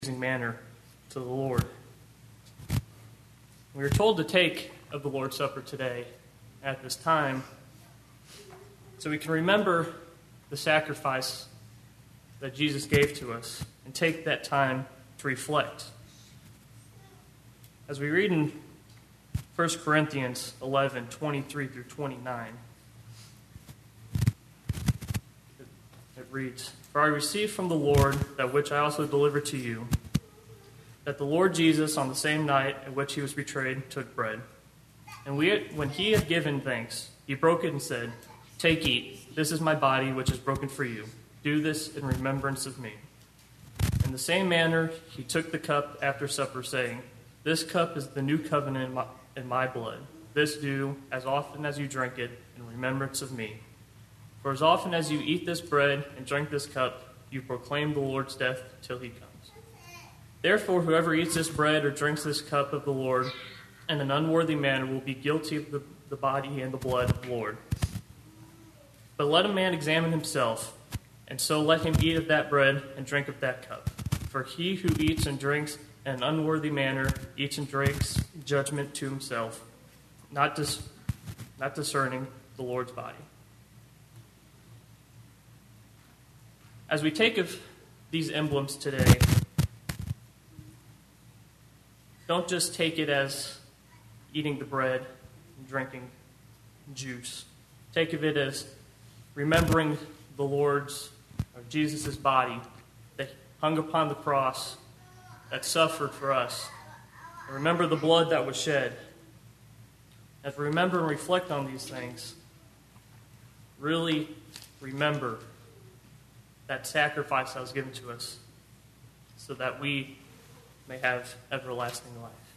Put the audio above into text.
manner to the Lord. We are told to take of the Lord's Supper today at this time so we can remember the sacrifice that Jesus gave to us and take that time to reflect. As we read in 1 Corinthians 11, 23 through 29, it reads, "For I received from the Lord that which I also delivered to you, that the Lord Jesus, on the same night at which he was betrayed, took bread. And when he had given thanks, he broke it and said, 'Take, eat. This is my body, which is broken for you. Do this in remembrance of me.' In the same manner, he took the cup after supper, saying, 'This cup is the new covenant in my blood. This do as often as you drink it in remembrance of me. For as often as you eat this bread and drink this cup, you proclaim the Lord's death till he comes. Therefore, whoever eats this bread or drinks this cup of the Lord in an unworthy manner will be guilty of the body and the blood of the Lord. But let a man examine himself, and so let him eat of that bread and drink of that cup. For he who eats and drinks in an unworthy manner eats and drinks judgment to himself, not discerning the Lord's body.'" As we take of these emblems today, don't just take it as eating the bread and drinking juice. Take of it as remembering the Lord's, or Jesus' body that hung upon the cross, that suffered for us. And remember the blood that was shed. As we remember and reflect on these things, really remember that sacrifice that was given to us so that we may have everlasting life.